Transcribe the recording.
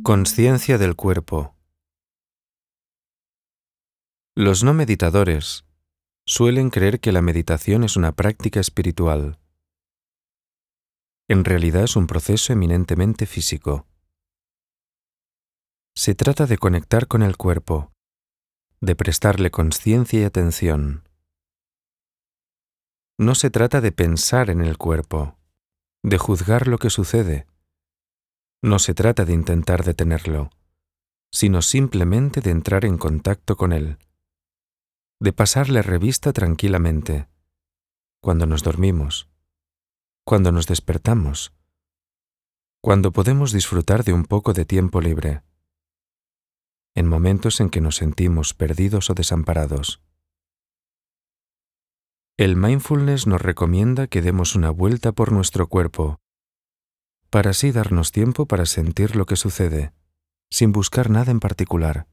Consciencia del cuerpo. Los no meditadores suelen creer que la meditación es una práctica espiritual. En realidad es un proceso eminentemente físico. Se trata de conectar con el cuerpo, de prestarle consciencia y atención. No se trata de pensar en el cuerpo, de juzgar lo que sucede. No se trata de intentar detenerlo, sino simplemente de entrar en contacto con él, de pasarle revista tranquilamente, cuando nos dormimos, cuando nos despertamos, cuando podemos disfrutar de un poco de tiempo libre, en momentos en que nos sentimos perdidos o desamparados. El mindfulness nos recomienda que demos una vuelta por nuestro cuerpo, para así darnos tiempo para sentir lo que sucede, sin buscar nada en particular.